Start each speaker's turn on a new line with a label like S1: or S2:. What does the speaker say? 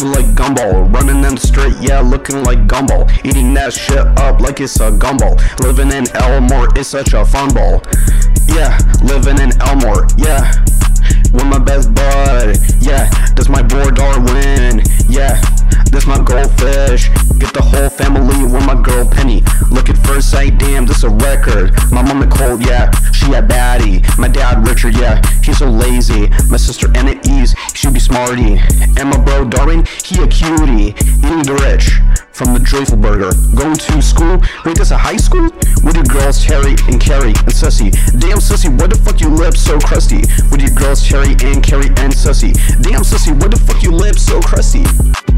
S1: looking like gumball. Running in the street, yeah, looking like gumball. Eating that shit up like it's a gumball. Living in Elmore is such a fun ball. Yeah, living in Elmore, yeah. With my best bud, yeah. That's my boy Darwin, yeah. That's my goldfish. Get the whole family with my girl Penny. Look at first sight, damn, this a record. My mom Nicole, yeah, she a baddie. My dad Richard, yeah, he's so lazy. My sister Anna Ease, she be smarty. And my bro Darwin, he a cutie. Eating the rich from the Joyful Burger. Going to school, wait, this a high school? With your girls Terry and Carrie and Sussy. Damn Sussy, why the fuck you lips so crusty? With your girls Terry and Carrie and Sussy. Damn Sussy, why the fuck you lips so crusty?